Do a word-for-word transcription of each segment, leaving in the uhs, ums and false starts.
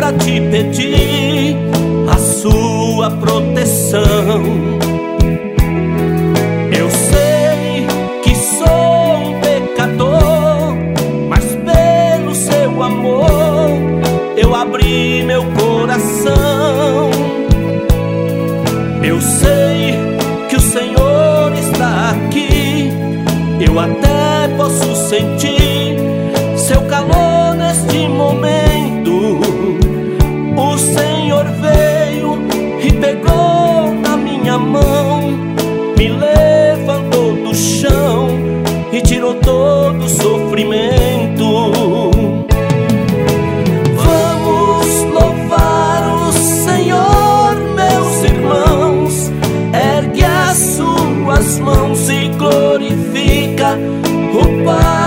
pra te pedir a sua proteção. Eu sei que sou um pecador, mas pelo seu amor eu abri meu coração. Eu sei que o Senhor está aqui, eu até posso sentir seu calor neste momento. O Senhor veio e pegou na minha mão, me levantou do chão e tirou todo o sofrimento. Vamos louvar o Senhor, meus irmãos. Ergue as suas mãos e glorifica o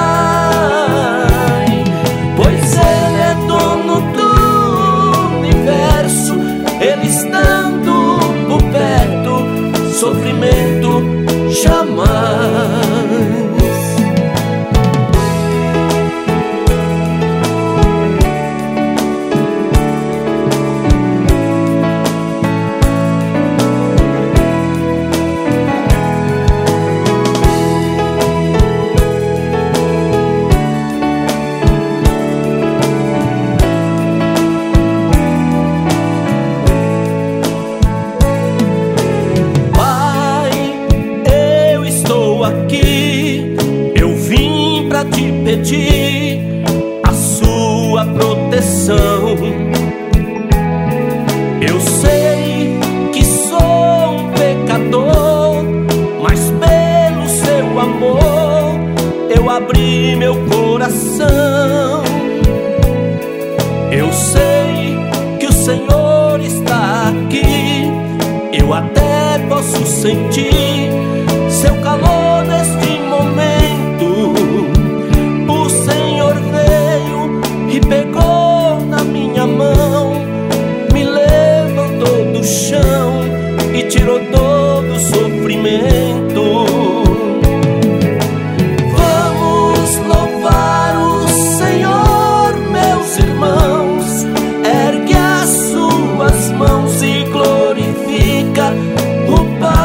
Pai, pois Ele é dono do universo. Ele estando por perto, sofrimento jamais. Aqui eu vim pra te pedir a sua proteção. Eu sei que sou um pecador, mas pelo seu amor eu abri meu coração. Eu sei que o Senhor está aqui, eu até posso sentir seu calor neste momento. O Senhor veio e pegou na minha mão, me levantou do chão e tirou todo o sofrimento. Vamos louvar o Senhor, meus irmãos. Ergue as suas mãos e glorifica o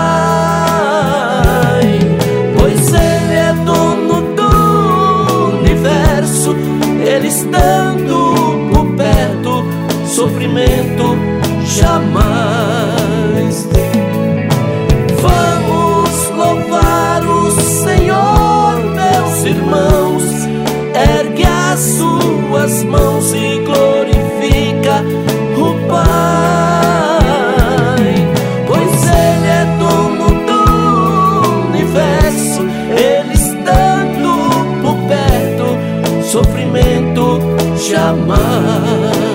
Pai, pois Ele é dono do universo. Ele estando por perto, sofrimento jamais. Vamos louvar o Senhor, meus irmãos. Ergue as suas mãos e glorifica o Pai, pois Ele é dono do universo. Ele estando por perto, sofrimento jamais.